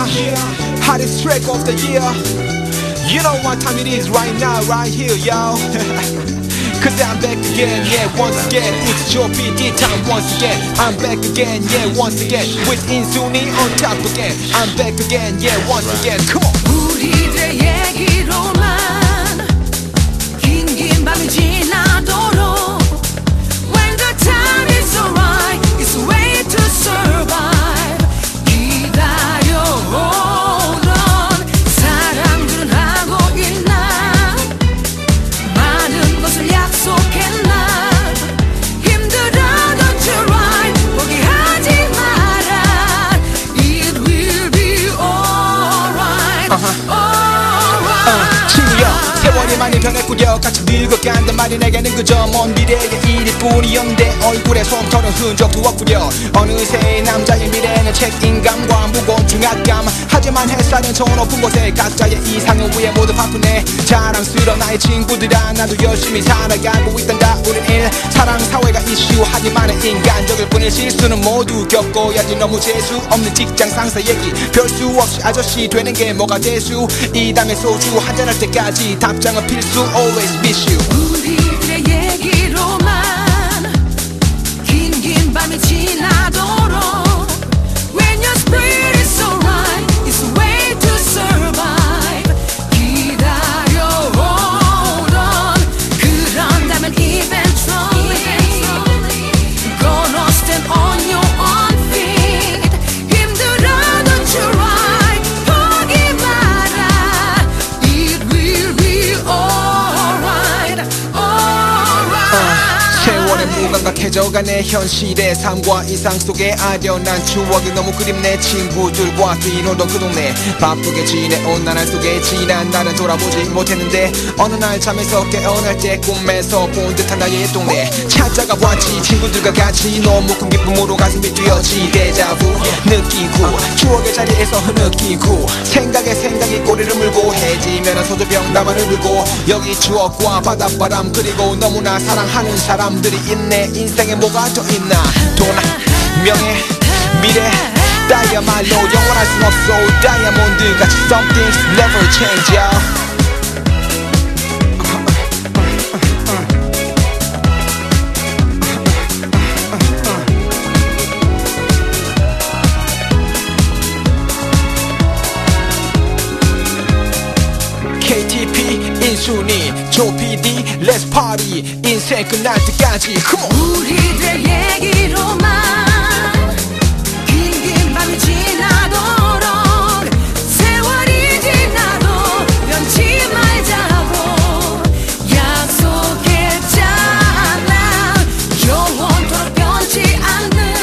Hottest track of the year. You know what time it is right now, right here, yo. Cause I'm back again, yeah, once again. It's Joe PD time once again. I'm back again, yeah, once again. With Insuni on top again. I'm back again, yeah, once again. Come on. 우리들의 얘기로만 긴 밤이 지나도록 When the time is alright, it's a way to survive. 기다려오던 사랑들은 하고 있나? 많은 것을 약속했나? 힘들어도 try, 포기하지 마라. It will be alright, alright. 친구여, 세월이 많이 변했구려. 같이 늙어간단 말이 내게는 그저 먼 미래의 일일 뿐이었는데 얼굴에 솜털은 흔적도 없구려. 어느새 남자의 미래는 책임감과 무거운 중압감. 하지만 햇살은 저 높은 곳에 각자의 이상을 위해 모두 바쁘네. 자랑스러운 나의 친구들아, 나도 열심히 살아가고 있단다. 우린 일, 사랑, 사회가 이슈. 하지만 인간적일 뿐일 실수는 모두 겪어야지. 너무 재수 없는 직장 상사 얘기 별 수 없이 아저씨 되는 게 뭐가 대수. 이 담에 소주 한잔할 때까지 답장은 필수. Always miss you. 우리들의 얘기로만 긴 밤이 지나도록 When your spirit is so right, it's a way to survive. 기다려오던 그런다면 eventually gonna stand on your own feet. 힘들어도 try, 포기 마라. It will be alright, alright. 세월의 무감각해져가네. 현실의 삶과 이상 속에 아련한 추억이 너무 그립네. 친구들과 뛰노던 그 동네 바쁘게 지내온 나날 속에 지난 날은 돌아보지 못했는데 어느 날 잠에서 깨어날 때 꿈에서 본 듯한 나의 동네 찾아가 보았지. 친구들과 같이 너무 큰 기쁨으로 가슴이 뛰었지. 데자부 느끼고 추억의 자리에서 흐느끼고 생각이 꼬리를 물고 해지면 소주병 나만을 들고 여기 추억과 바닷바람 그리고 너무나 사랑하는 사람들이 있네. 인생에 뭐가 더 있나? 돈, 명예, 미래 다이아말로 영원할 순 없어. 다이아몬드 같이 some things never change, yo. KTP, 인순이, 조PD, Let's party. 인생 끝날 때까지 Come on. 우리들의 얘기로만 긴 밤이 지나도록 세월이 지나도 변치 말자고 약속했잖아. 영원토록 변치 않는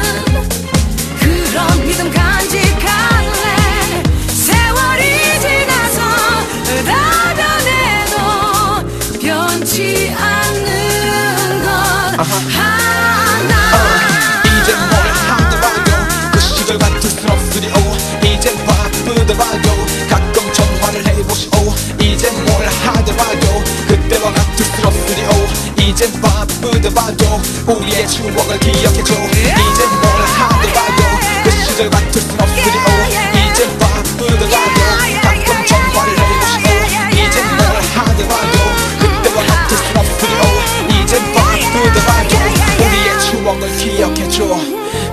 그런 믿음 간직할래. 세월이 지나서 다 변해도 변치 않는 것 하나. 이제 뭘 하더라도 그 시절 같을 순 없으리오. 이제 바쁘더라도 가끔 전화를 해보시오. 이제 뭘 하더라도 그때와 같을 순 없으리오. 이제 바쁘더라도 우리의 추억을 기억해줘. 이제 뭘 하더라도 그 시절 같을 순 없으리오. 이제 바쁘더라도 가끔 전화를 해보시오. 이제 뭘 하더라도 그때와 같을 순 없으리오. 이제 바쁘더라도 우리의 추억을 기억해줘.